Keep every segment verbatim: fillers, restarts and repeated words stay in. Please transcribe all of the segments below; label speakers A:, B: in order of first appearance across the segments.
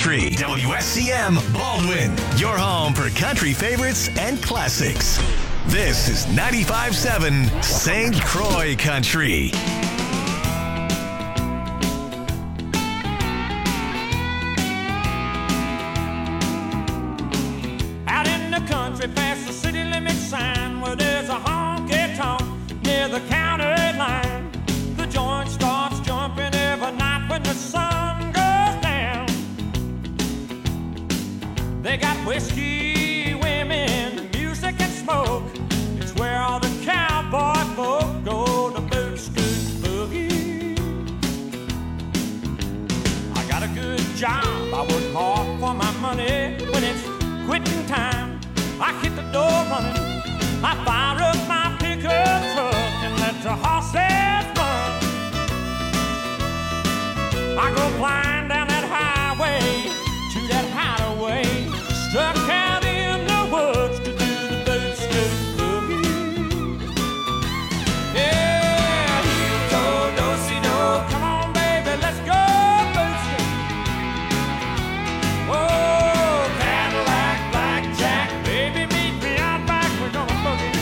A: Country. W S C M Baldwin, your home for country favorites and classics. This is ninety-five point seven Saint Croix Country.
B: Out in the country past the city limit sign where there's a honky-tonk near the county line. The joint starts jumping every night when the sun goes down. They got whiskey, women, music and smoke. It's where all the cowboy folk go to boot scoot boogie. I got a good job, I work hard for my money. When it's quitting time, I hit the door running. I fire up my pickup truck and let the horses run. I go flying down that highway to that hideaway, stuck out in the woods to do the boot scoot boogie. Yeah, heel toe, do-si-do, come on baby, let's go boot scoot. Oh, Cadillac, blackjack, baby meet me out back, we're gonna boogie.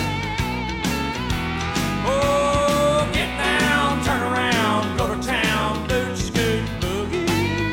B: Oh, get down, turn around, go to town, boot scoot boogie.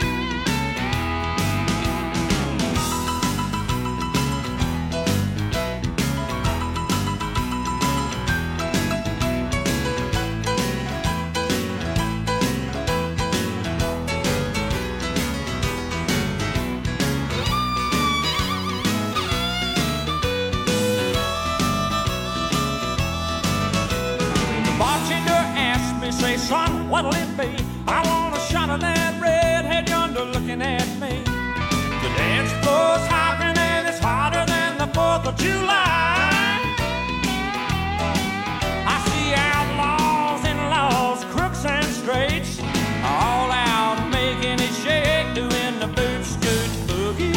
B: The bartender asked me, say, son, what'll it be? I want a shot of that redhead yonder looking at me. The dance floor's hopping and it's hotter than the fourth of July. I see outlaws and laws, crooks and straights, all out making it shake, doing the boot scoot boogie.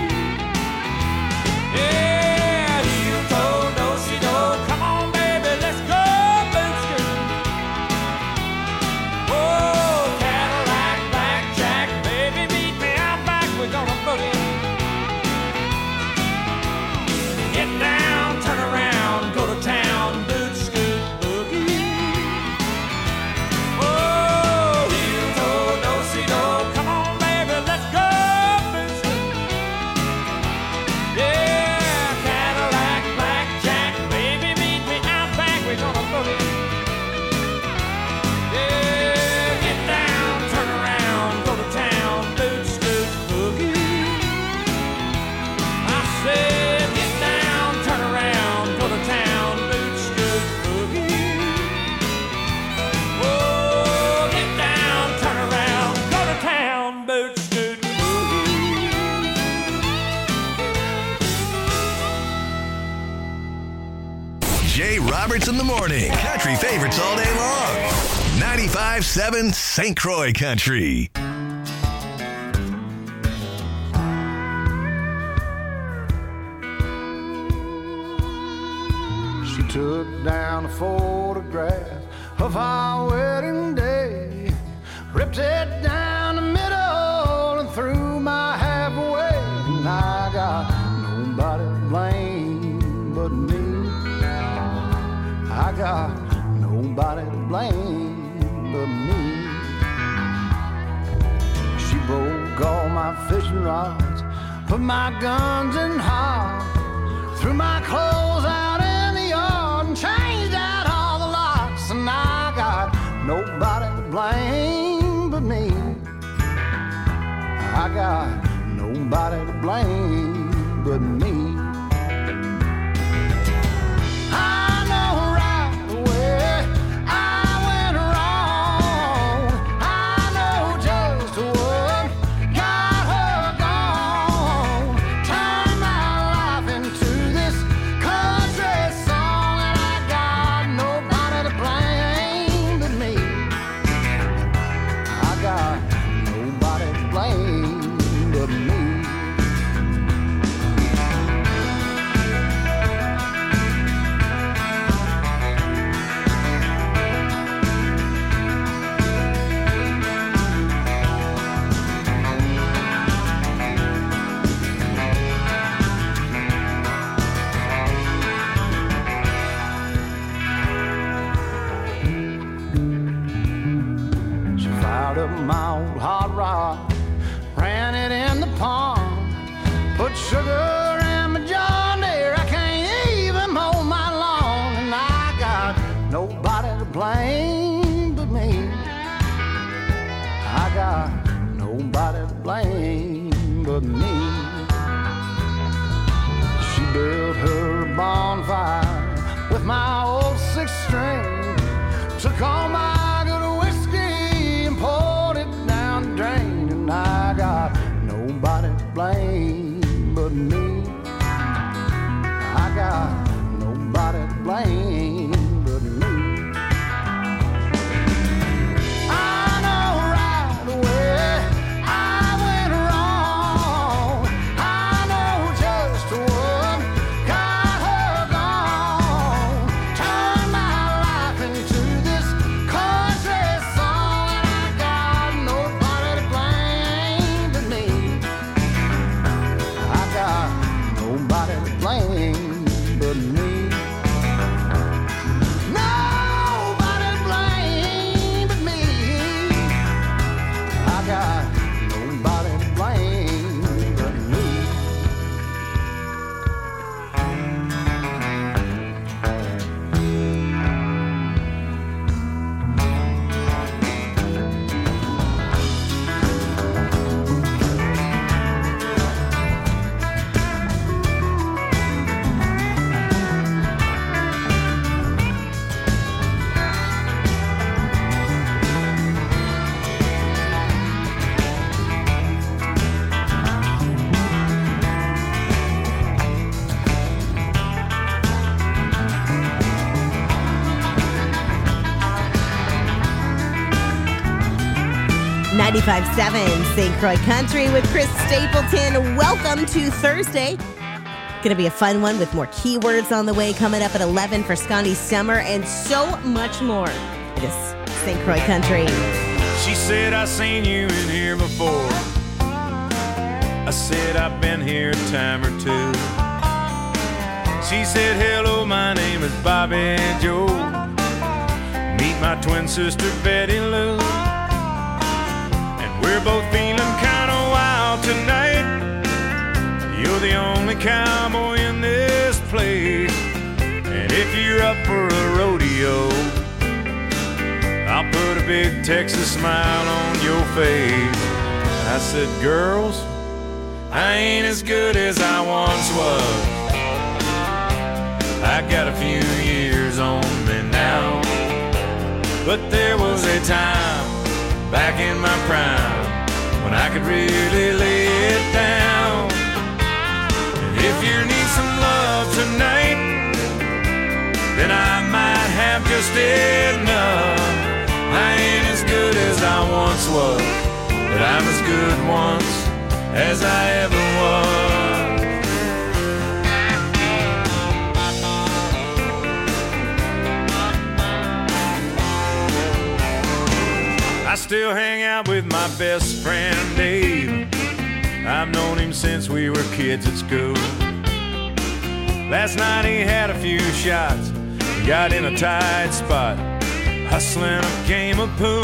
B: Yeah, heel toe, do-si-do, come on baby, let's go boot scoot. Oh, Cadillac, blackjack, baby meet me out back, we're gonna boogie. Get down, turn around, go to town, boot scoot boogie. Oh, heel toe, do-si-do, come on baby, let's go boot scoot. Yeah, Cadillac, blackjack, baby meet me out back, we're gonna boogie. Yeah, get down, turn around, go to town, boot scoot boogie. I said, get down, turn around, go to town, boot scoot boogie. Oh, get down, turn around, go to town, boot scoot boogie.
A: Jay Roberts in the morning. Country favorites all day long. ninety-five point seven Saint Croix Country.
C: She took down a photograph of our wedding day, ripped it down the middle and threw my half away. And I got nobody to blame but me. I got nobody to blame but me. She broke all my fishing rods, put my guns in hide, threw my clothes out in the yard and changed out all the locks. And I got nobody to blame but me. I got nobody to blame but me. I know right away I went wrong. I know just what got her gone. Turned my life into this country song, and I got nobody to blame but me. I got nobody to blame but me. but me. She built her bonfire with my old six string, took all my good whiskey and poured it down the drain, and I got nobody to blame but me. I got nobody to blame but me. I know right away I went wrong. I know just what got her gone. Turned my life into this country song, and I got nobody to blame but me. I got nobody to blame but me. Nobody to blame but me. I got nobody to blame but me.
D: ninety-five point seven Saint Croix Country with Chris Stapleton. Welcome to Thursday. Going to be a fun one with more keywords on the way coming up at eleven for Scotty Summer and so much more. It is Saint Croix Country.
B: She said, I seen you in here before. I said, I've been here a time or two. She said, hello, my name is Bobby Joe. Meet my twin sister, Betty Lou. And we're both feeling kind of wild tonight. You're the only cowboy in this place. And if you're up for a rodeo, I'll put a big Texas smile on your face. I said, girls, I ain't as good as I once was. I got a few years on me now. But there was a time back in my prime when I could really lay it down. And if you need some love tonight, then I might have just enough. I ain't as good as I once was, but I'm as good once as I ever was. I still hang out with my best friend Dave. I've known him since we were kids at school. Last night he had a few shots, got in a tight spot, hustling a game of pool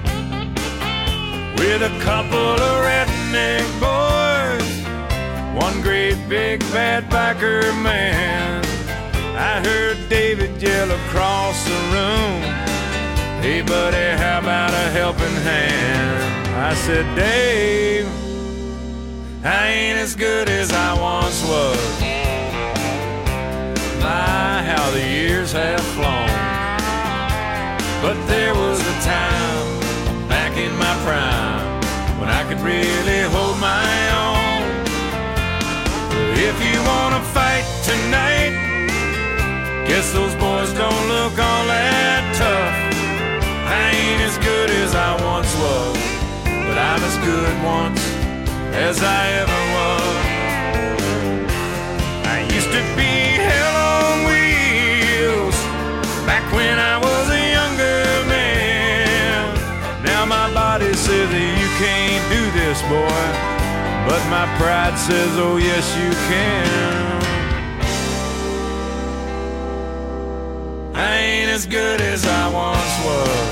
B: with a couple of redneck boys, one great big bad biker man. I heard David yell across the room, hey buddy, how about a helping hand? I said, Dave, I ain't as good as I once was. My, how the years have flown. But there was a time back in my prime when I could really hold my own. If you wanna fight tonight, guess those boys don't look all that tough. I ain't as good as I once was, but I'm as good once as I ever was. I used to be hell on wheels back when I was a younger man. Now my body says that you can't do this, boy, but my pride says, oh yes you can. I ain't as good as I once was.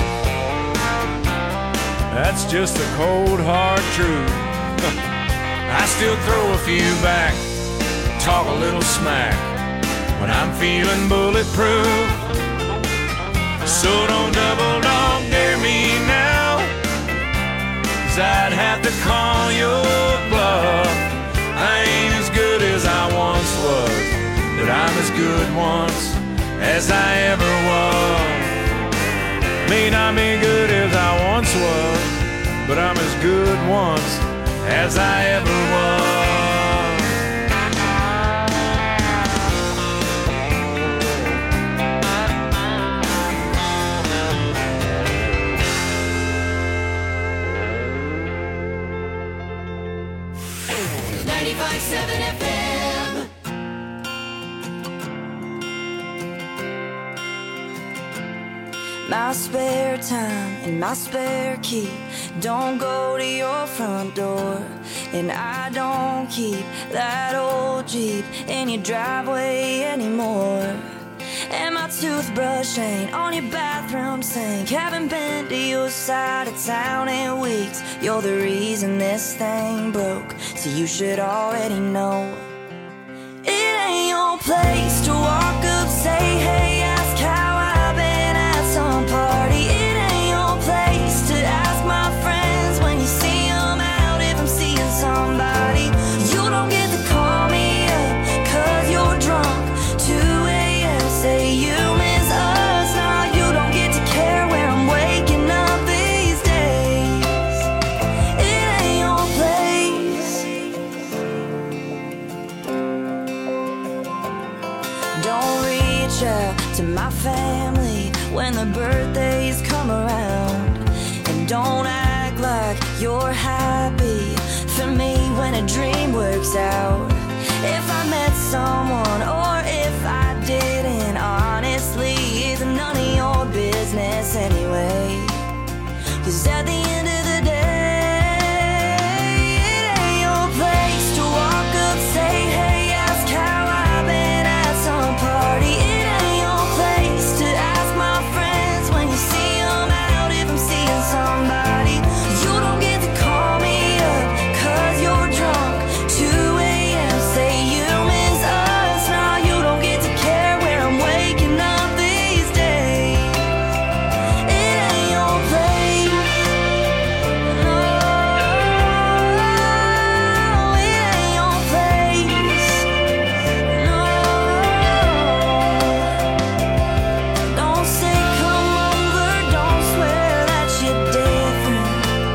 B: That's just the cold hard truth. I still throw a few back, talk a little smack when I'm feeling bulletproof. So don't double dog dare me now, 'cause I'd have to call your bluff. May not be good as I once was, but I'm as good once as I ever was.
E: ninety-five seven F M.
F: My spare time and my spare key don't go to your front door, and I don't keep that old Jeep in your driveway anymore. And my toothbrush ain't on your bathroom sink. Haven't been to your side of town in weeks. You're the reason this thing broke, so you should already know. It ain't your place to walk up, say hey, ask how I've been at some party. It ain't your place to ask my friends when you see them out if I'm seeing somebody. You don't get to call me up cause you're drunk. two a.m. say you miss us. Now you don't get to care where I'm waking up these days. It ain't your place. Don't reach out to my family when the birthdays come around, and don't act like you're happy for me when a dream works out. If I met someone or if I didn't, honestly, it's none of your business anyway. Cause at the end of the day, it ain't your place to walk up, say hey, ask how I've been at some party. It ain't your place to ask my friends when you see them out if I'm seeing somebody. You don't get to call me up cause you're drunk. two a.m. say you miss us. Now you don't get to care where I'm waking up these days. It ain't your place. No, it ain't your place. No, don't say come over, don't swear that you're different.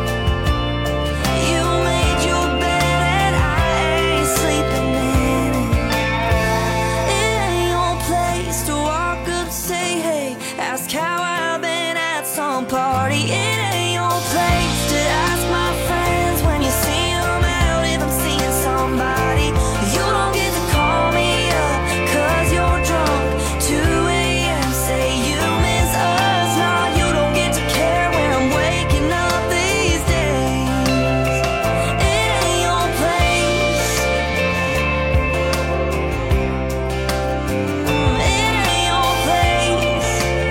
F: You made your bed and I ain't sleeping in it. It ain't your place to walk up, say hey, ask how I've been at some party. It ain't your place to ask my friends when you see them out if I'm seeing somebody. You don't get to call me up cause you're drunk. two a.m. say you miss us. Now you don't get to care where I'm waking up these days. It ain't your place. It ain't your place.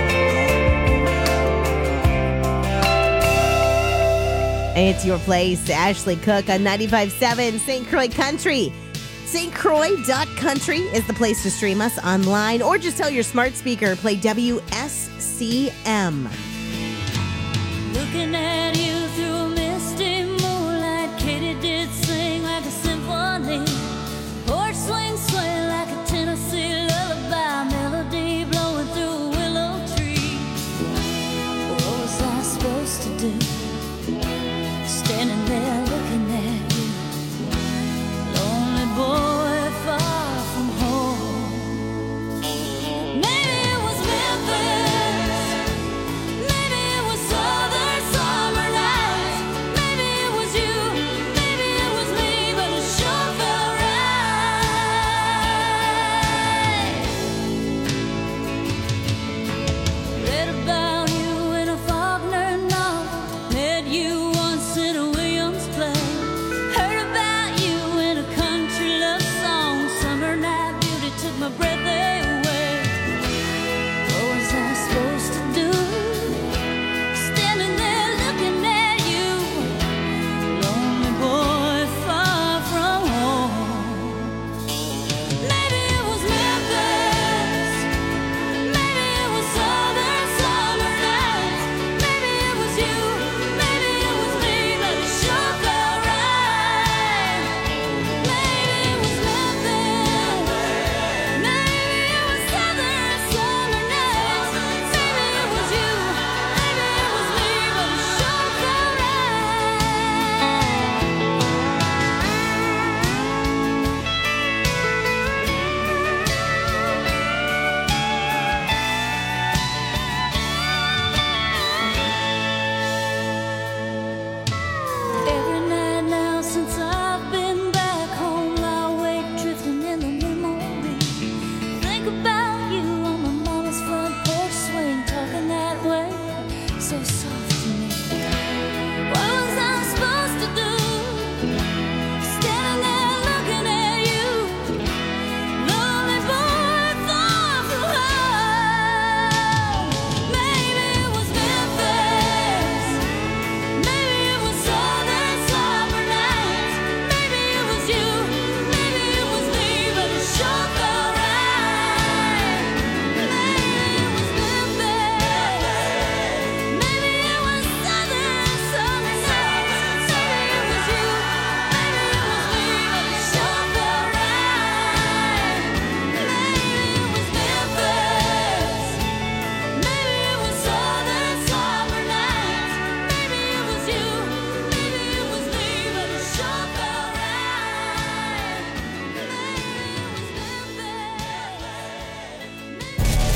D: It's your place, Ashley Cook on ninety-five point seven Saint Croix Country. Saint Croix dot country is the place to stream us online, or just tell your smart speaker, play W S C M.
G: Looking at you through misty moonlight, Katie did sing like a symphony. Porch swing, swing like a Tennessee lullaby, melody blowing through a willow tree. What was I supposed to do? Standing there looking at you, lonely boy far from home. Maybe it was Memphis, maybe it was Southern Sun.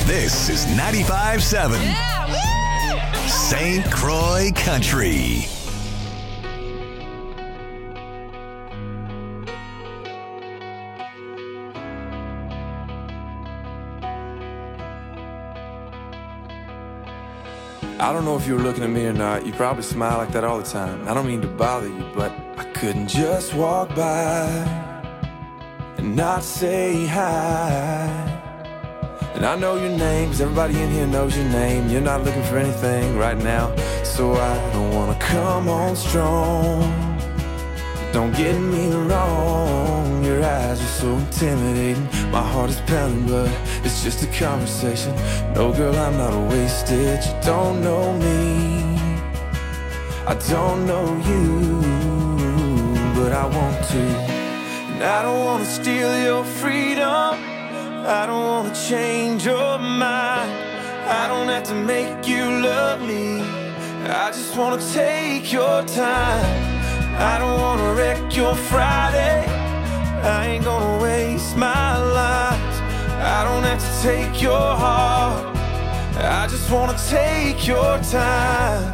A: This is ninety-five seven Saint Croix Country.
H: I don't know if you were looking at me or not. You probably smile like that all the time. I don't mean to bother you, but I couldn't just walk by and not say hi. And I know your name, cause everybody in here knows your name. You're not looking for anything right now, so I don't wanna come on strong. Don't get me wrong, your eyes are so intimidating. My heart is pounding, but it's just a conversation. No, girl, I'm not wasted. You don't know me, I don't know you, but I want to. And I don't wanna steal your freedom, I don't wanna change your mind. I don't have to make you love me, I just wanna take your time. I don't wanna wreck your Friday, I ain't gonna waste my life. I don't have to take your heart, I just wanna take your time.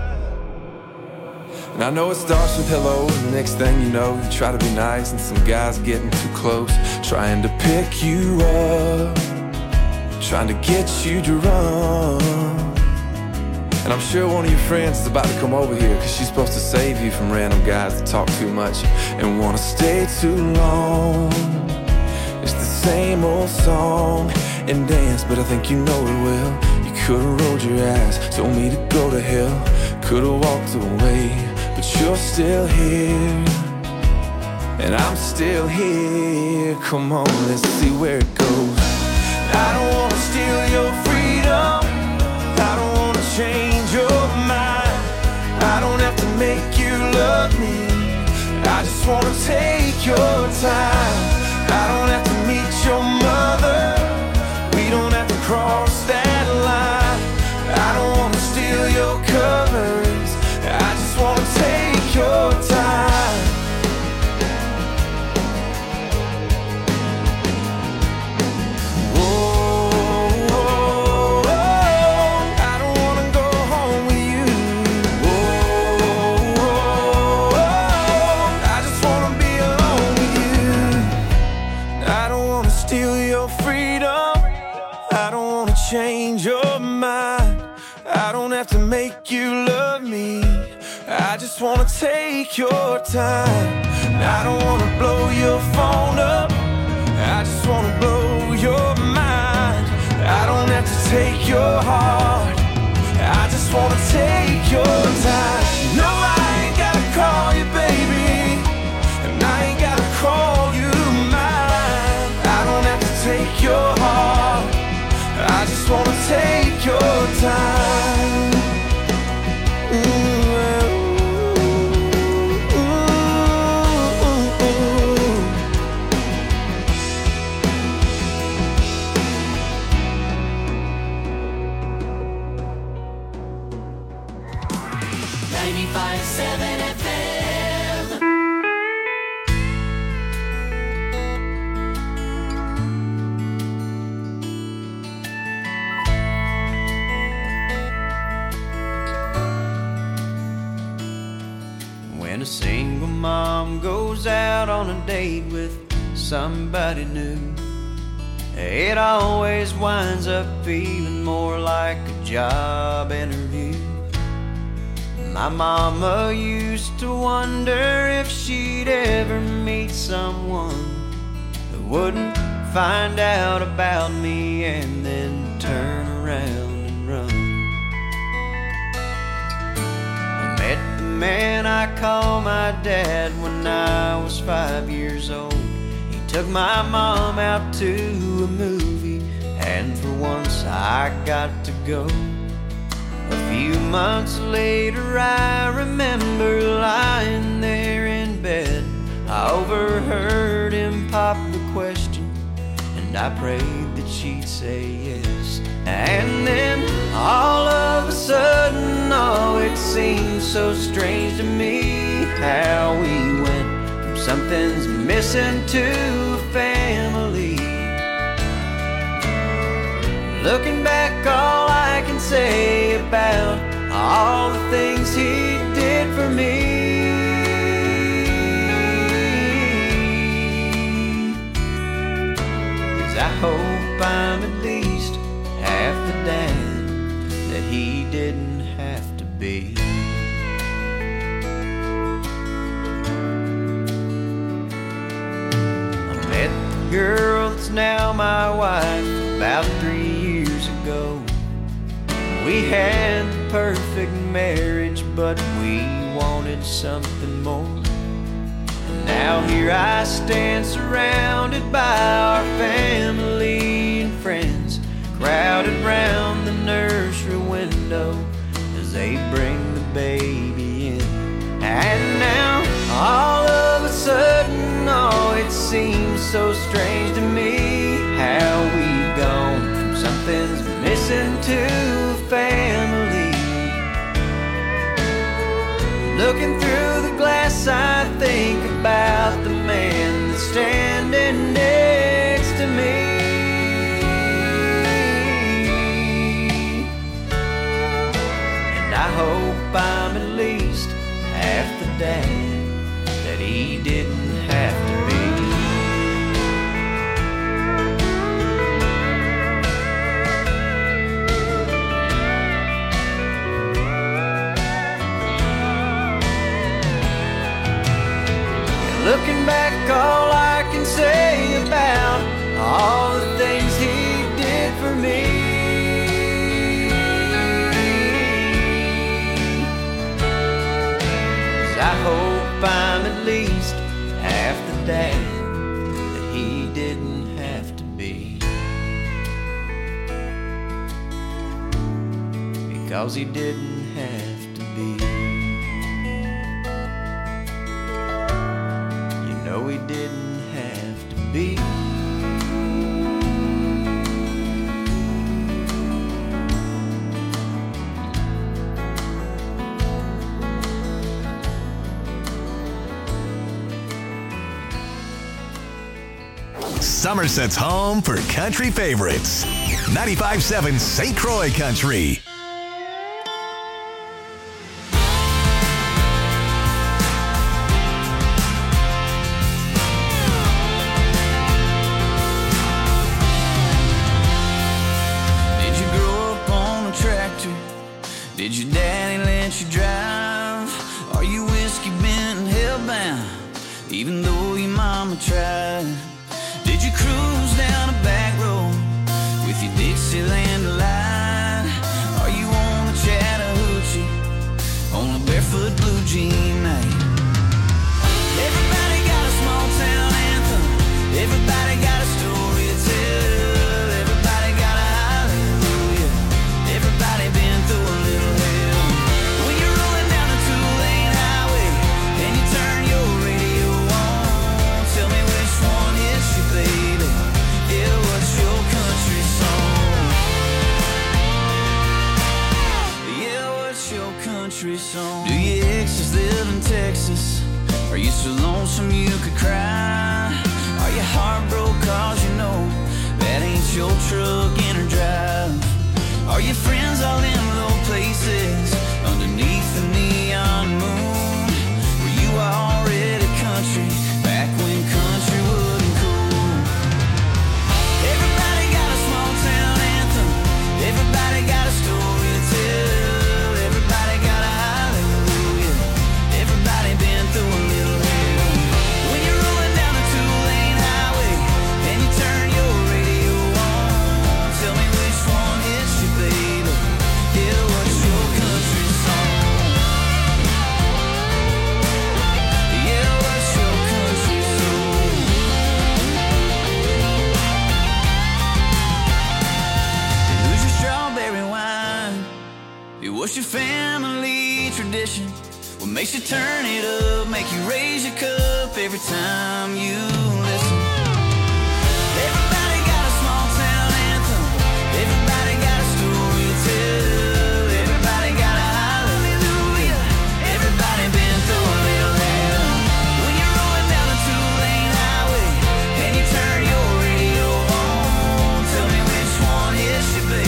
H: And I know it starts with hello, and the next thing you know, you try to be nice, and some guy's getting too close, trying to pick you up, trying to get you to run. And I'm sure one of your friends is about to come over here, cause she's supposed to save you from random guys that talk too much and wanna stay too long. It's the same old song and dance, but I think you know it well. You could've rolled your eyes, told me to go to hell, could've walked away, but you're still here, and I'm still here. Come on, let's see where it goes. I don't wanna steal your freedom, I don't wanna change your mind, I don't have to make you love me, I just wanna take your time. I don't have to meet your mother, we don't have to cross that line. I don't wanna steal your covers, I just wanna take your time. Change your mind, I don't have to make you love me, I just wanna take your time. I don't wanna blow your phone up, I just wanna blow your mind. I don't have to take your heart, I just wanna take your time. No, I ain't gotta call you baby, and I ain't gotta call you mine. I don't have to take your heart, I just wanna take your time. Ooh, ooh, ooh.
E: ninety-five seven F M.
I: When a single mom goes out on a date with somebody new, it always winds up feeling more like a job interview. My mama used to wonder if she'd ever meet someone who wouldn't find out about me and then turn around and run. I met the man I call my dad when I was five years old. He took my mom out to a movie, and for once I got to go. A few months later I remember lying there in bed. I overheard him pop the question, and I prayed that she'd say yes. And then all of a sudden, oh, it seemed so strange to me how we went from something's missing to a family. Looking back, all I can say about all the things he did for me is I hope I'm at least half the dad that he didn't have to be. I met the girl that's now my wife about three years ago. We had the perfect marriage, but we wanted something more. And now here I stand surrounded by our family and friends, crowded round the nursery window as they bring the baby in. And now all of a sudden, oh, it seems so strange to me how we've gone from something's missing to family. Looking through the glass, I think about the man that's standing next to me. And I hope I'm at least half the dad that he didn't have to be. Looking back, all I can say about all the things he did for me is I hope I'm at least half the dad that he didn't have to be, because he didn't have to be. No, he didn't have to be.
A: Somerset's home for country favorites. ninety-five point seven Saint Croix Country.
J: Did your daddy let you drive? Are you whiskey bent and hellbound, even though your mama tried? Did you cruise down a back road with your Dixieland light? Are you on the Chattahoochee on a barefoot blue jean night? Everybody got a small town anthem. Everybody got a story to tell. Everybody got a hallelujah. Everybody been through a little hell. When you're rolling down a two-lane highway and you turn your radio on, tell me which one hits you, baby. Yeah, what's your country song? Yeah, what's your country song? Do your exes live in Texas? Are you so lonesome you could cry? Are you heartbroken cause you know that ain't your truck in her drive? Are your friends all in low places underneath the neon moon? Were you already country back when country wasn't cool? Everybody got a small town anthem. Everybody got a story to tell. Everybody got a hallelujah. Everybody been through a little hell. When you're rolling down a two-lane highway and you turn your radio on, tell me which one hits you, baby. Yeah, what's your country song? Yeah, what's your country song? Who's your strawberry wine? It was your family tradition. What makes you turn it up, make you raise your cup every time you listen? Everybody got a small town anthem. Everybody got a story to tell. Everybody got a hallelujah. Everybody been through a little hell. When you're rolling down a two-lane highway and you turn your radio on, tell me which one hits you, baby.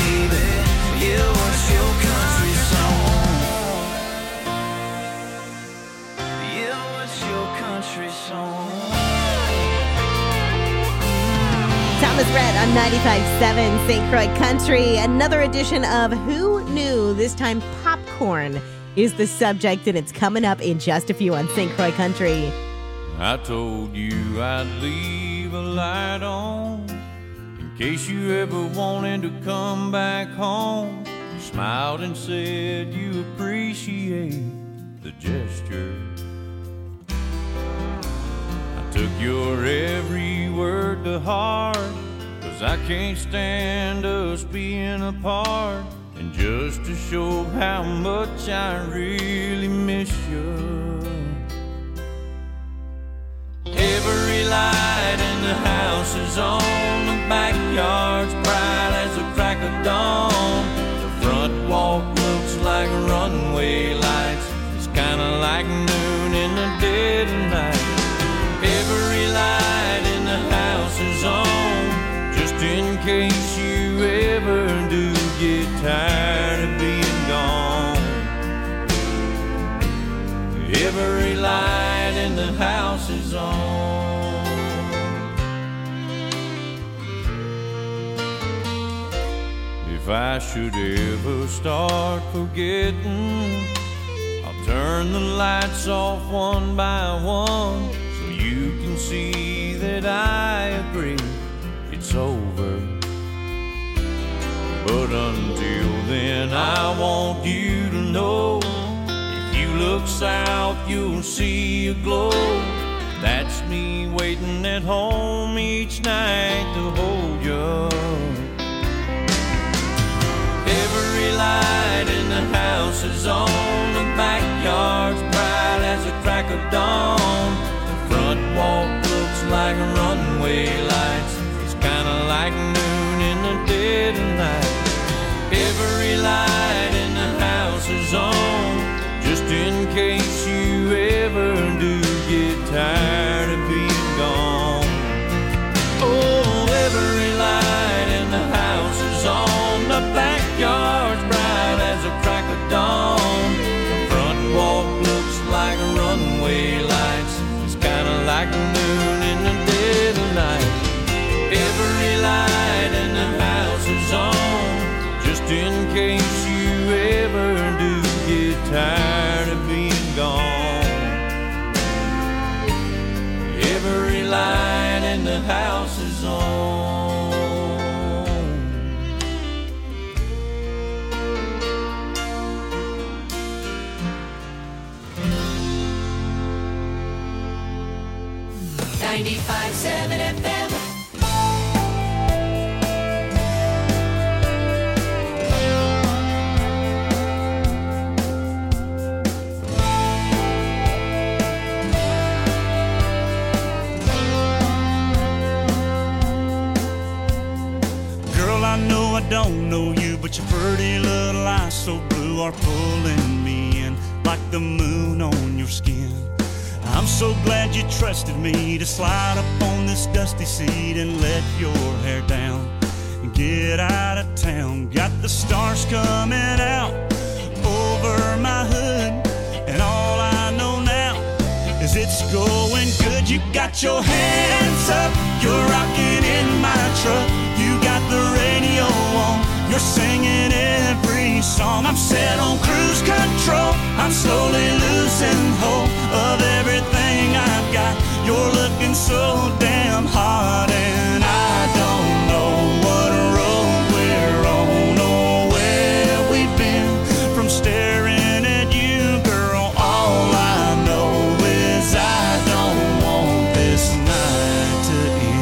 D: Thomas Rhett on ninety-five point seven Saint Croix Country. Another edition of Who Knew? This time popcorn is the subject, and it's coming up in just a few on Saint Croix Country.
B: I told you I'd leave a light on in case you ever wanted to come back home. You smiled and said you appreciate the gesture. I took your every word to heart, 'cause I can't stand us being apart. And just to show how much I really miss you, every light in the house is on, the backyard's bright as a crack of dawn. The front walk looks like runway lights, it's kinda like noon in the dead of night. Every light in the house is on, just in case you ever do get tired of being gone. Every light in the house is on. If I should ever start forgetting, I'll turn the lights off one by one, so you can see that I agree it's over. But until then, I want you to know, if you look south, you'll see a glow. That's me waiting at home each night to hold you. Every light in the house is on, the backyard's bright as a crack of dawn. The front walk looks like runway lights, it's kinda like noon in the dead of night. Every light in the house is on, just in case you ever do get tired of being gone. Oh, every light in the house is on, the backyard's bright as a crack of dawn. The front walk looks like runway lights, it's kinda like noon in the dead of night. Every light in the house is on, just in case you ever do get tired of being gone. Every light in the house is on.
E: ninety-five point seven F M.
K: I don't know you, but your pretty little eyes so blue are pulling me in like the moon on your skin. I'm so glad you trusted me to slide up on this dusty seat and let your hair down and get out of town. Got the stars coming out over my hood, and all I know now is it's going good. You got your hands up, you're rocking in my truck. You got the radio on, you're singing every song. I'm set on cruise control, I'm slowly losing hope of everything I've got. You're looking so damn hot, and I don't know what road we're on or where we've been. From staring at you, girl, all I know is I don't want this night to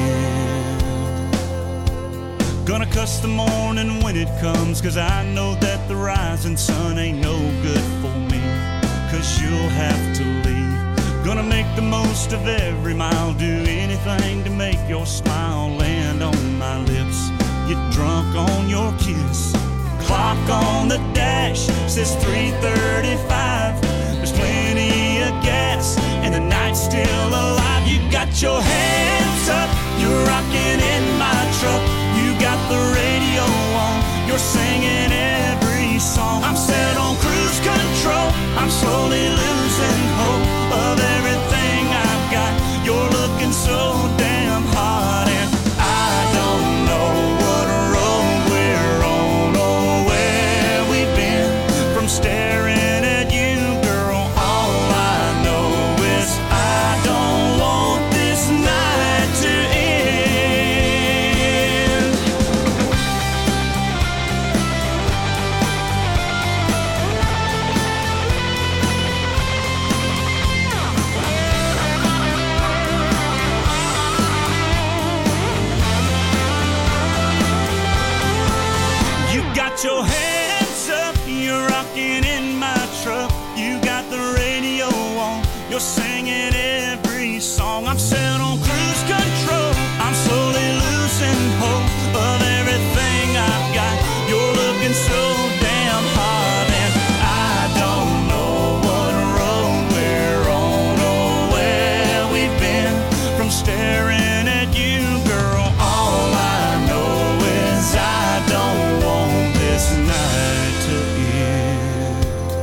K: end. Gonna cuss the morning when it comes, 'cause I know that the rising sun ain't no good for me, 'cause you'll have to leave. Gonna make the most of every mile, do anything to make your smile land on my lips. Get drunk on your kiss. Clock on the dash says three thirty-five. There's plenty of gas and the night's still alive. You got your hands up, you're rocking in my truck. You got the radio on, you're singing every song. I'm set on cruise control, I'm slowly losing hope of everything I've got. You're looking so damn hot, and I don't staring at you, girl. All I know is I don't want this night to end.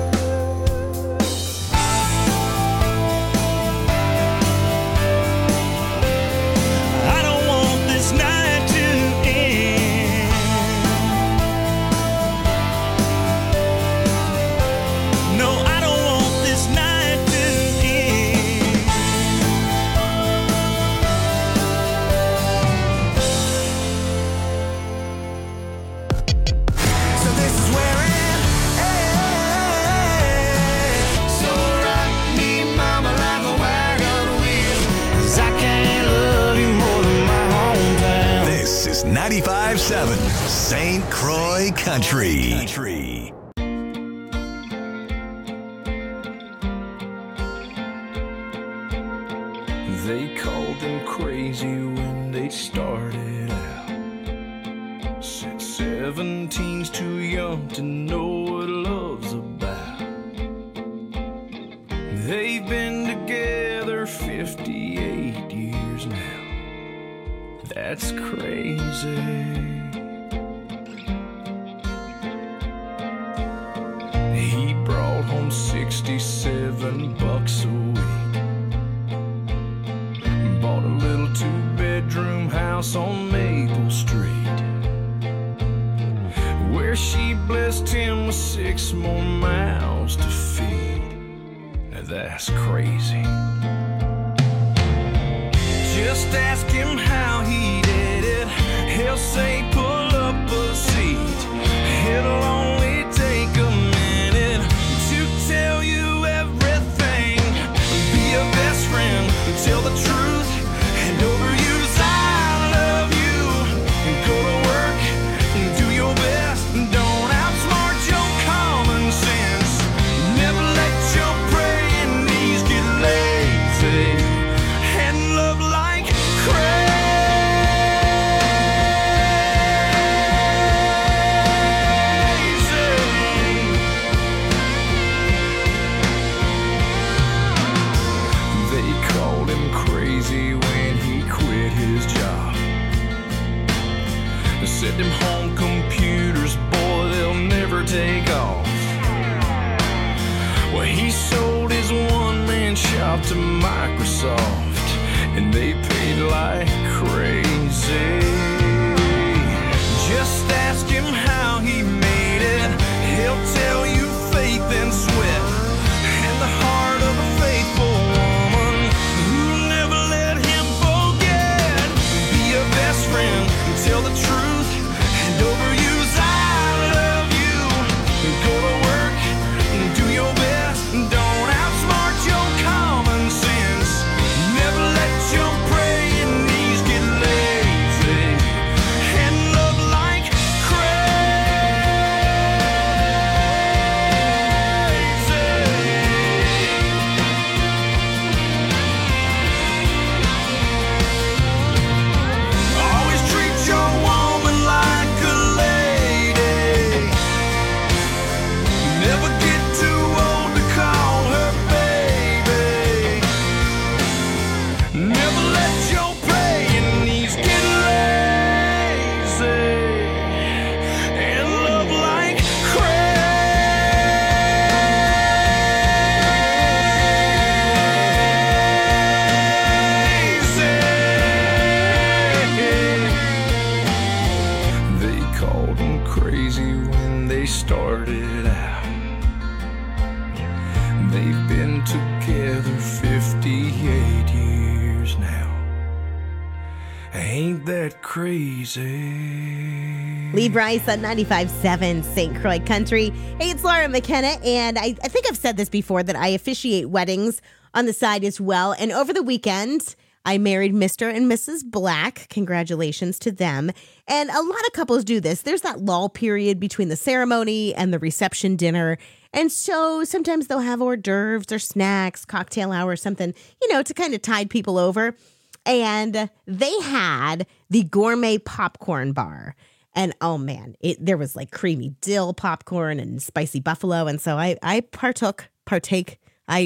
K: I don't want this night to end. No, I don't want this night to end.
J: So this is where it ends. So rock me, mama, like a wagon wheel, 'cause I can't love you more than my hometown.
A: This is ninety-five seven Saint Croix Country. Country.
H: They called them crazy when they started out. Said seventeen's too young to know what love's about. They've been together fifty-eight years now. That's crazy. He brought home sixty-seven bucks a week. Bought a little two-bedroom house on Maple Street, where she blessed him with six more mouths to feed. Now that's crazy. Just ask him how he did it. He'll say pull up a seat. It'll only take a minute to tell you everything. Be a best friend, tell the truth, and overuse I love you. Go to work, do your best, don't outsmart your common sense. Never let your praying knees get lazy, and love like crazy. They called him crazy when he quit his job. They said them home computers, boy, they'll never take off. Well, he sold his one-man shop to Microsoft, and they paid like crazy. Just ask him how he made it. He'll tell you faith and sweat, and the heart of a faithful woman who'll never let him forget. Be a best friend, tell the truth, and overuse I love you. Go to work, do your best, don't outsmart your common sense. Never let your praying knees get lazy, and love like always treat your woman like a lady. Never get too old to call her baby. Never let your praying knees get lazy, and love like crazy. They called him crazy when they started out. They've been together fifty-eight years now. Ain't that crazy?
D: Lee Bryce on ninety-five seven Saint Croix Country. Hey, it's Laura McKenna, and I, I think I've said this before that I officiate weddings on the side as well. And over the weekend, I married Mister and Missus Black. Congratulations to them. And a lot of couples do this. There's that lull period between the ceremony and the reception dinner. And so sometimes they'll have hors d'oeuvres or snacks, cocktail hour, something, you know, to kind of tide people over. And they had the gourmet popcorn bar. And oh man, it there was like creamy dill popcorn and spicy buffalo. And so I I partook, partake. I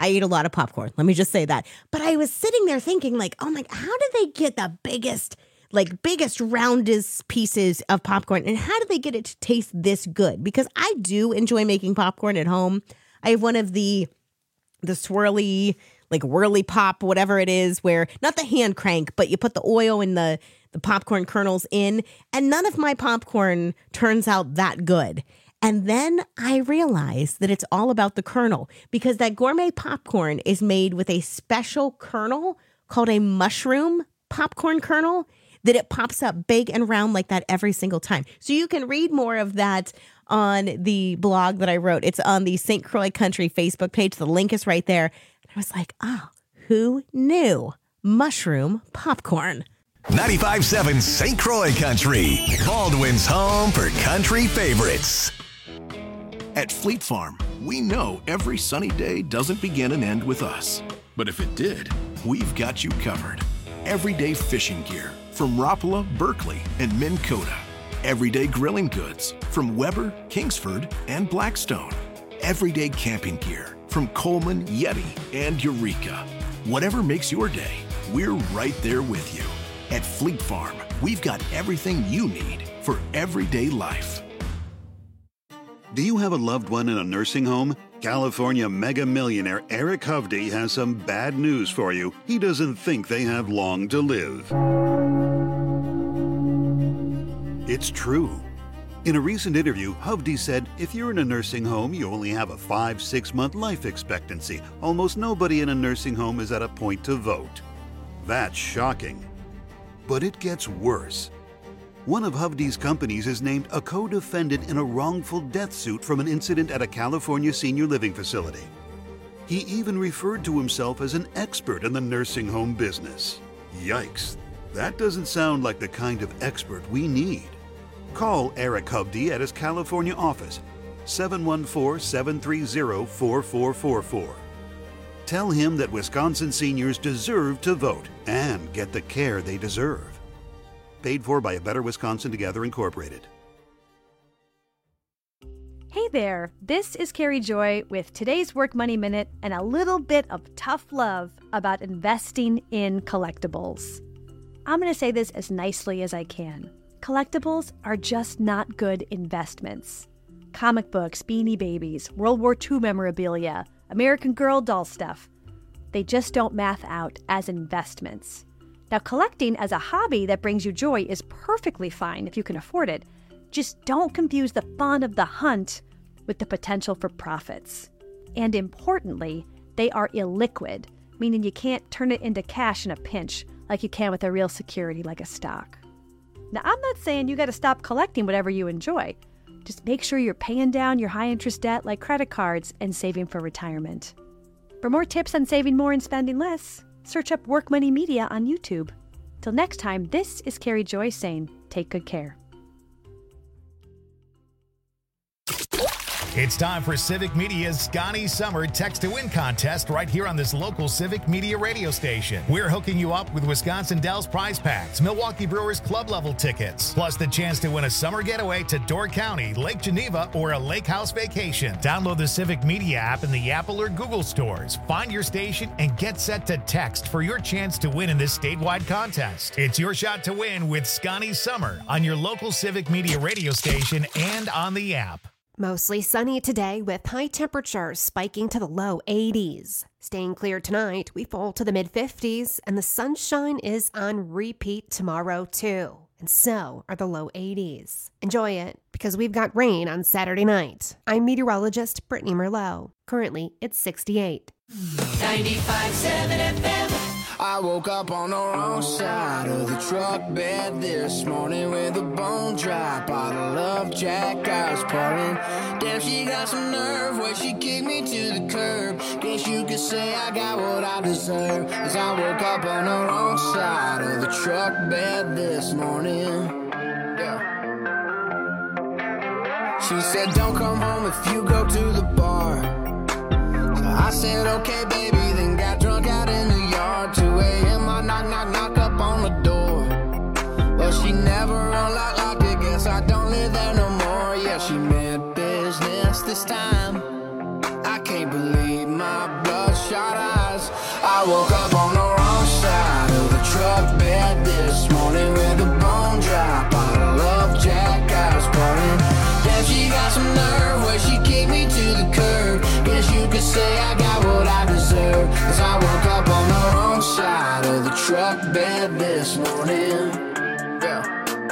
D: I eat a lot of popcorn. Let me just say that. But I was sitting there thinking like, oh my, how do they get the biggest, like biggest, roundest pieces of popcorn? And how do they get it to taste this good? Because I do enjoy making popcorn at home. I have one of the, the swirly, like whirly pop, whatever it is, where not the hand crank, but you put the oil and the, the popcorn kernels in, and none of my popcorn turns out that good. And then I realized that it's all about the kernel, because that gourmet popcorn is made with a special kernel called a mushroom popcorn kernel that it pops up big and round like that every single time. So you can read more of that on the blog that I wrote. It's on the Saint Croix Country Facebook page. The link is right there. And I was like, oh, who knew? Mushroom popcorn.
A: ninety-five point seven Saint Croix Country, Baldwin's home for country favorites.
L: At Fleet Farm, we know every sunny day doesn't begin and end with us. But if it did, we've got you covered. Everyday fishing gear from Rapala, Berkeley, and Minn Kota. Everyday grilling goods from Weber, Kingsford, and Blackstone. Everyday camping gear from Coleman, Yeti, and Eureka. Whatever makes your day, we're right there with you. At Fleet Farm, we've got everything you need for everyday life.
M: Do you have a loved one in a nursing home? California mega millionaire Eric Hovde has some bad news for you. He doesn't think they have long to live. It's true. In a recent interview, Hovde said, if you're in a nursing home, you only have a five, six month life expectancy. Almost nobody in a nursing home is at a point to vote. That's shocking. But it gets worse. One of Hovde's companies is named a co-defendant in a wrongful death suit from an incident at a California senior living facility. He even referred to himself as an expert in the nursing home business. Yikes, that doesn't sound like the kind of expert we need. Call Eric Hovde at his California office, seven one four, seven three zero, four four four four. Tell him that Wisconsin seniors deserve to vote and get the care they deserve. Paid for by A Better Wisconsin Together, Incorporated.
N: Hey there, this is Carrie Joy with today's Work Money Minute and a little bit of tough love about investing in collectibles. I'm going to say this as nicely as I can. Collectibles are just not good investments. Comic books, Beanie Babies, World War Two memorabilia, American Girl doll stuff. They just don't math out as investments. Now, collecting as a hobby that brings you joy is perfectly fine if you can afford it. Just don't confuse the fun of the hunt with the potential for profits. And importantly, they are illiquid, meaning you can't turn it into cash in a pinch like you can with a real security like a stock. Now, I'm not saying you got to stop collecting whatever you enjoy. Just make sure you're paying down your high-interest debt like credit cards and saving for retirement. For more tips on saving more and spending less, search up Work Money Media on YouTube. Till next time, this is Carrie Joy saying, take good care.
O: It's time for Civic Media's Scotty Summer Text to Win contest right here on this local Civic Media radio station. We're hooking you up with Wisconsin Dells prize packs, Milwaukee Brewers club level tickets, plus the chance to win a summer getaway to Door County, Lake Geneva, or a lake house vacation. Download the Civic Media app in the Apple or Google stores. Find your station and get set to text for your chance to win in this statewide contest. It's your shot to win with Scotty Summer on your local Civic Media radio station and on the app.
P: Mostly sunny today with high temperatures spiking to the low eighties. Staying clear tonight, we fall to the mid fifties, and the sunshine is on repeat tomorrow too. And so are the low eighties. Enjoy it, because we've got rain on Saturday night. I'm meteorologist Brittany Merlot. Currently, it's sixty-eight.
E: ninety-five point seven F M.
C: I woke up on the wrong side of the truck bed this morning with a bone dry bottle of Jack I was pouring. Damn, she got some nerve where she kicked me to the curb. Guess you could say I got what I deserve, 'cause I woke up on the wrong side of the truck bed this morning. Yeah. She said don't come home if you go to the bar. So I said okay baby, then got drunk out in the yard. Two a.m. I knock, knock, knock up on the door. Well, she never unlocked, locked it. Guess I don't live there no more. Yeah, she meant business this time. I can't believe my bloodshot bed this morning with a bone dry bottle of Jack I was pouring. Damn, she got some nerve where she kicked me to the curb. Guess you could say I got what I deserve, 'cause I woke up on the wrong side of the truck bed this morning. Yeah.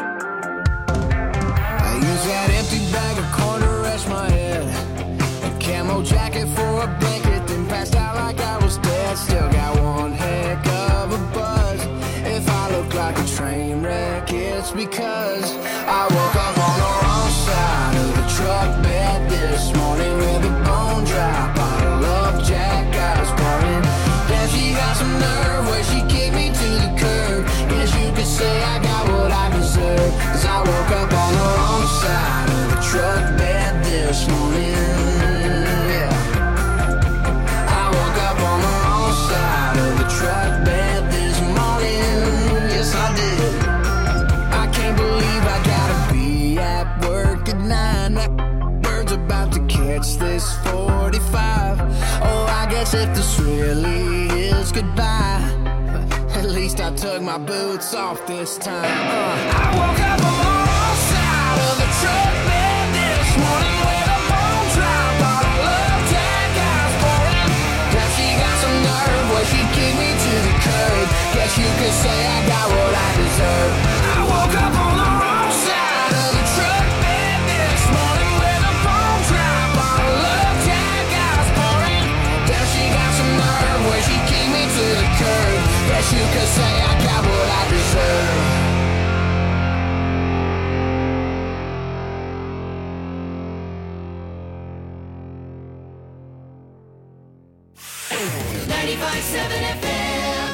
C: I used that empty bag of corn to rest my head, a camo jacket for a blanket, then passed out like I was dead. Still got one heck of a buzz. If I look like a train wreck, it's because I woke up on the wrong side of the truck bed this morning with a bone dry bottle of Jack I was pouring. Damn, she got some nerve where she kicked me to the curb. Guess you could say I got what I deserve, 'cause I woke up on the wrong side of the truck bed this morning. Yeah. I woke up on the wrong side of the truck bed this morning. Yes, I did. I can't believe I gotta be at work at nine. That bird's about to catch this forty-five. Oh, I guess if this really is goodbye, at least I took my boots off this time. Uh, I woke up on the wrong side of the truck bed this morning with a bone dry bottle of Jack I was pouring. Now she got some nerve where she kicked me to the curb. Guess you could say I got what I deserve. I woke up on the wrong side of the truck bed this morning with a bone dry bottle of Jack I was pouring. Now she got some nerve where she kicked me to the curb. Guess you could say I got what I deserve.
E: ninety-five seven F M.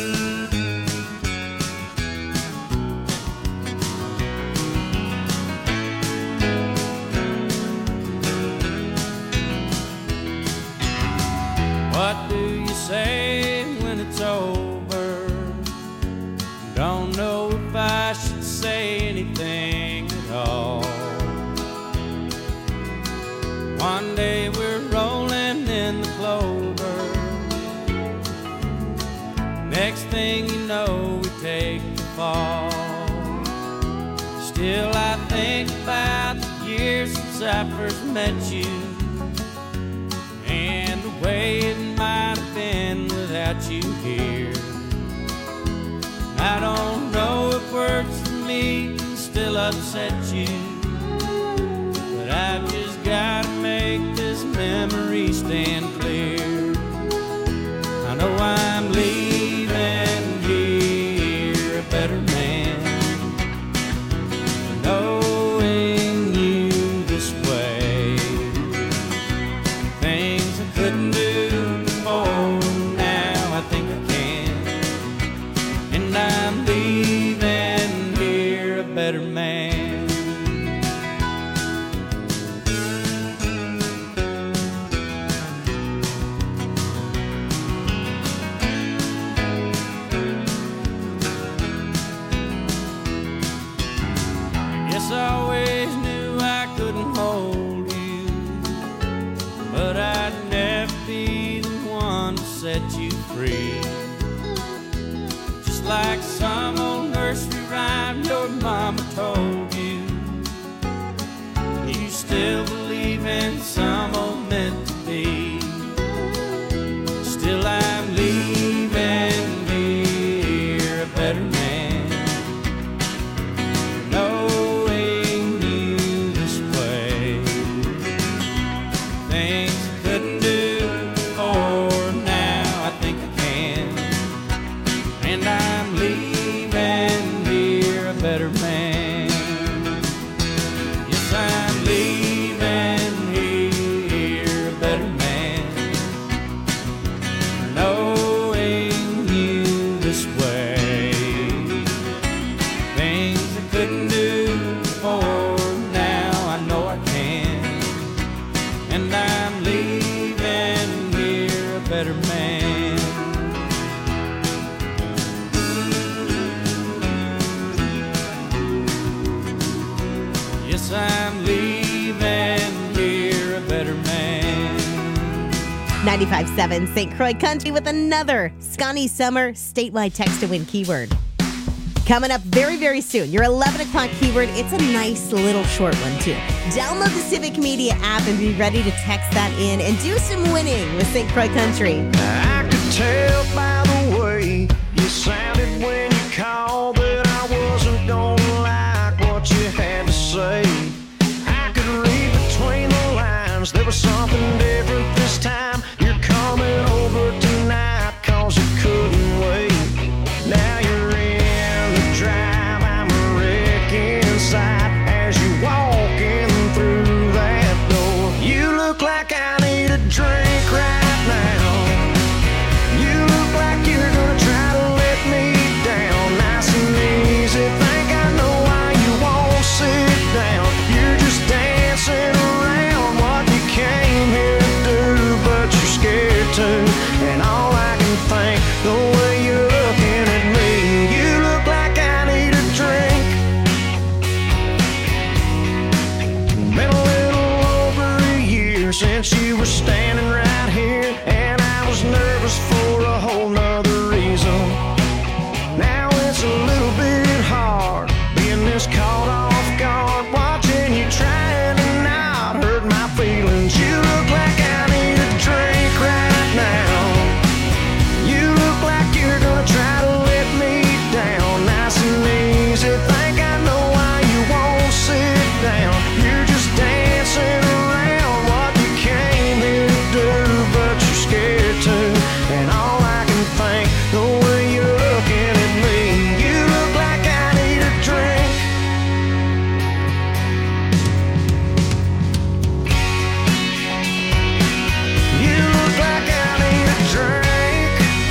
B: What do you say when it's over? Don't know if I should say anything at all. One day we're rolling in the clover. Next thing you know, we take the fall. Still I think about the years since I first met you, and the way it might have been without you here. I don't know if words for me can still upset you, but I've just gotta make this memory stand clear. I know I'm leaving here a better man, knowing you this way. Things I couldn't do before, now I think I can, and I'm leaving here a better man. Yes, I always knew I couldn't hold you, but I'd never be the one to set you free. Just like some old nursery rhyme your mama told you, you still believe in some old meant to be. Still I'm leaving here a better man, knowing you this way. Things I couldn't do before, now I think I can, and I'm leaving here a better man. Yes, I'm leaving here a better man, knowing you this way. Things I couldn't do before, now I know I can, and I'm leaving here a better man. Yes, I'm leaving here a better man.
D: ninety-five point seven Saint Croix Country with another Scotty Summer statewide text to win keyword. Coming up very, very soon, your eleven o'clock keyword. It's a nice little short one, too. Download the Civic Media app and be ready to text that in and do some winning with Saint Croix Country.
C: I could tell by the way you sounded when you called that I wasn't gonna like what you had to say. I could read between the lines, there was something different this time. You're coming over tonight cause you couldn't wait. Now you're in the drive, I'm a wreck inside as you walking through that door. You look like I need a drink right now. You look like you're gonna try to let me down nice and easy. Think I know why you won't sit down. You're just dancing around what you came here to do, but you're scared to. And all I can think, the way you're looking at me, you look like I need a drink. Been a little over a year since you were standing right here, and I was nervous for a whole nother reason. Now it's a little bit hard being this caught off guard, watching you trying to not hurt my feelings. You look like I need a drink right now. You look like you're gonna try to let me down nice and easy. Think I know why you won't sit down. You're just dancing around what you came here to do, but you're scared to. And all I can think, the way you're looking at me, you look like I need a drink. You look like I need a drink.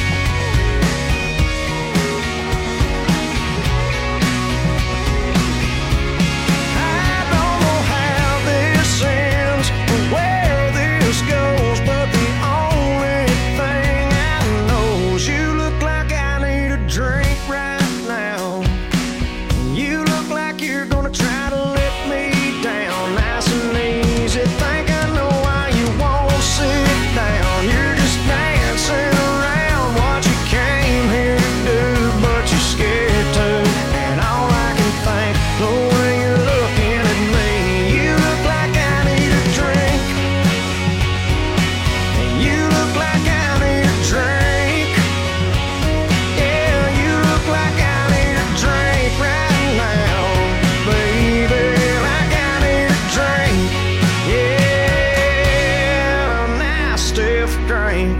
C: I don't know how this ends or where this goes, but the only thing I know is you look like I need a drink right now. You look like you're gonna try to let me down nice and easy. Think I know why you won't sit down. You're just dancing around what you came here to do, but you're scared to. And all I can think, the way you're looking at me, you look like I need a drink. And you look like I need a drink. Yeah, you look like I need a drink right now, baby. Like I need a drink. Yeah, a nice stiff drink.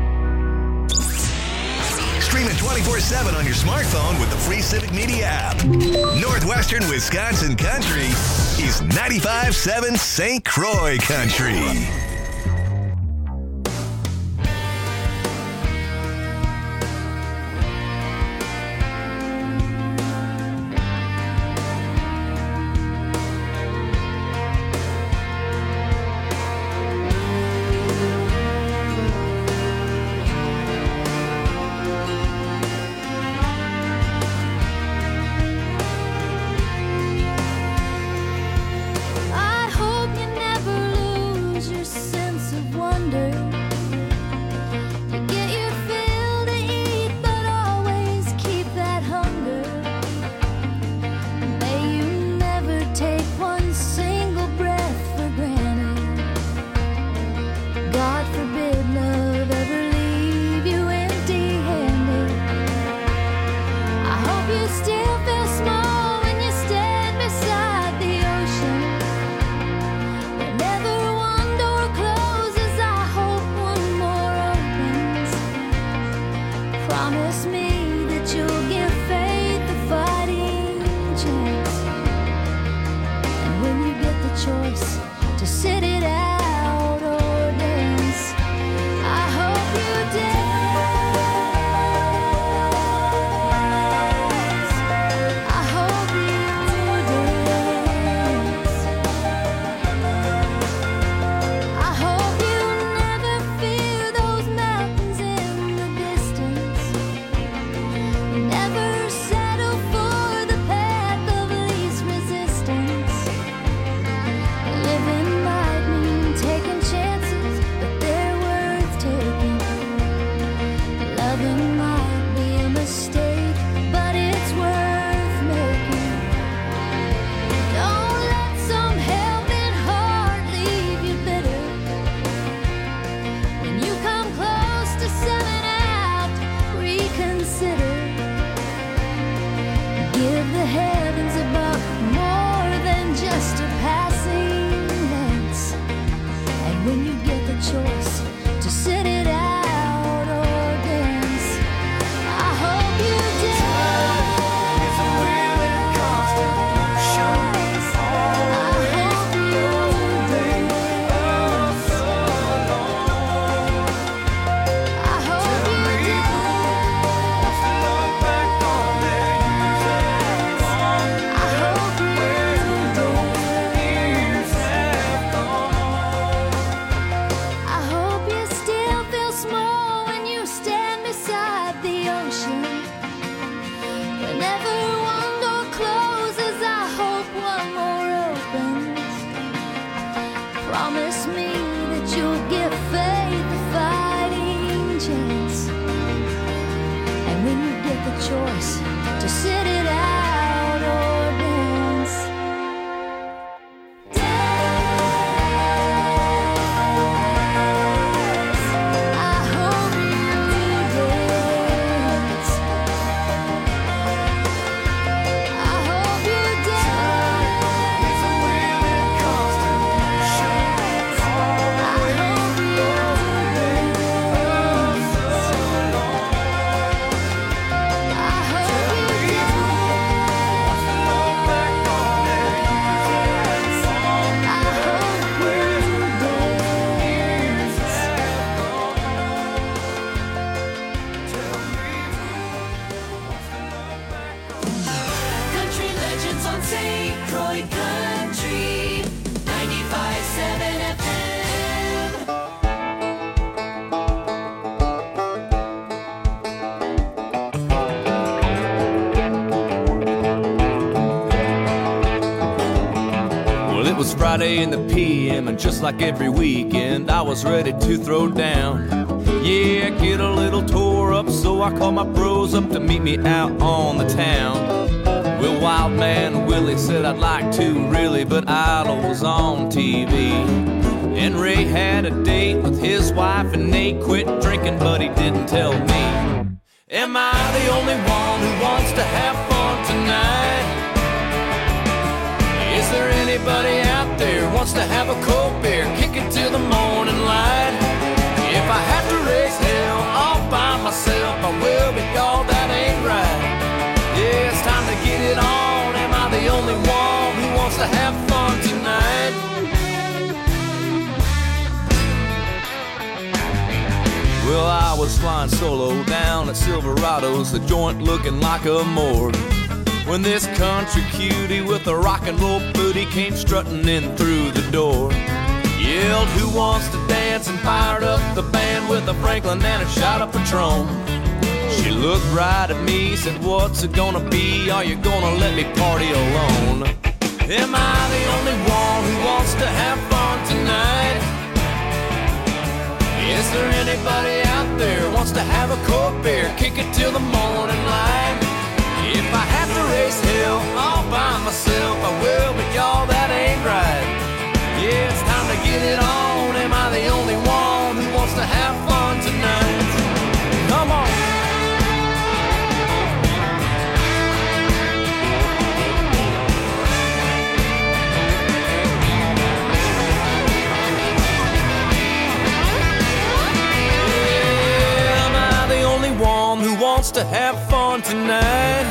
A: Stream it twenty-four seven on your smartphone with the free Civic Media app. Northwestern Wisconsin Country is ninety-five point seven Saint Croix Country.
G: I hope you never lose your sense of wonder. You get your fill to eat, but always keep that hunger. May you never take one single breath for granted. God forbid love ever leave you empty-handed. I hope you still feel small when you stand beside the ocean. Whenever one door closes, I hope one more opens. Promise me that you'll give faith a fighting chance. And when you get the choice to sit it out or dance, I hope you dance. give the heavens above more than just a passing glance. And when you get the choice to sit it out or dance, I hope you dance. It's a really constant motion. I hope you dance. I hope you dance. Look back on their years have gone. I hope you dance. Years have gone. I hope you still feel small when you stand beside the ocean. Whenever one door closes, I hope one more opens. Promise me that you'll give faith a fighting chance. And when you get the choice to sit it out or dance, I hope you dance. I hope you dance. It's a really constant motion. I hope you dance. I hope you dance. Look back on their years have gone. I hope you dance. Years have gone. Tell me who wants to look back on.
E: Country Legends on Saint Croix Country ninety-five point seven F M.
J: Well, it was Friday in the P M, and just like every weekend, I was ready to throw down. Yeah, get a little tore up, so I called my bros up to meet me out on the town. Well, Wild Man Willie said I'd like to, really, but Idol was on T V. And Ray had a date with his wife, and Nate quit drinking, but he didn't tell me. Am I the only one who wants to have fun tonight? Is there anybody out there who wants to have a cold beer, kick it till the morning light? If I have to raise hell all by myself, I will, but y'all, that ain't right. Yeah, it's time to get it on. Am I the only one who wants to have fun tonight? Well, I was flying solo down at Silverado's, the joint looking like a morgue, when this country cutie with a rock and roll booty came strutting in through the door. Yelled, who wants to dance, and fired up the band with a Franklin and a shot of Patron. She looked right at me, said, what's it gonna be? Are you gonna let me party alone? Am I the only one who wants to have fun tonight? Is there anybody out there who wants to have a cold beer, kick it till the morning light? If I have to raise hell all by myself, I will, but y'all, that ain't right. Yeah, it's time to get it on. Am I the only one who wants to have fun tonight? Come on. Yeah, am I the only one who wants to have fun tonight?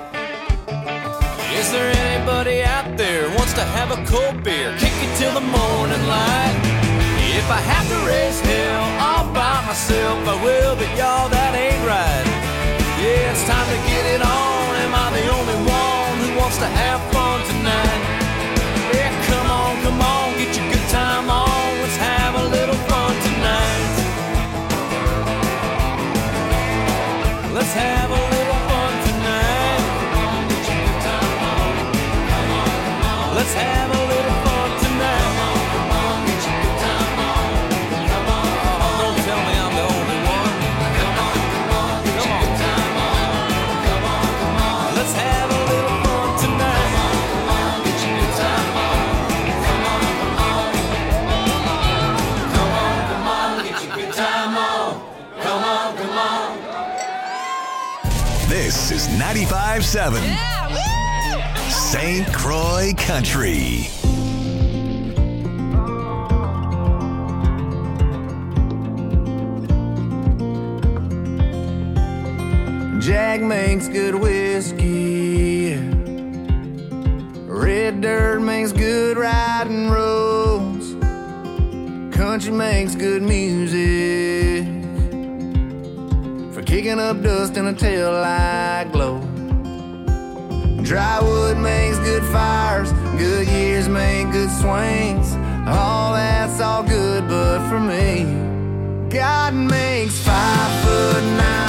J: Is there anybody out there who wants to have a cold beer, kick it till the morning light? If I have to raise hell all by myself, I will, but y'all, that ain't right. Yeah, it's time to get it on. Am I the only one who wants to have fun tonight? Yeah, come on, come on, get your good time on. Let's have a little fun tonight. Let's have a little fun tonight. Let's have a little fun tonight. Come on, get your good time on. Come on, come on. Don't tell me I'm the only one. Come on, come on, get your good time on. Come on, come on. Let's have a little fun tonight. Come on, get your good time on. Come on, come on. Come on, come on, get your good time on. Come on, come on.
A: This is ninety-five point seven.
E: Yeah,
A: Saint Croix Country.
Q: Jack makes good whiskey. Red dirt makes good riding roads. Country makes good music for kicking up dust in a taillight glow. Dry wood makes good fires. Good years make good swings. All that's all good, but for me, God makes five foot nine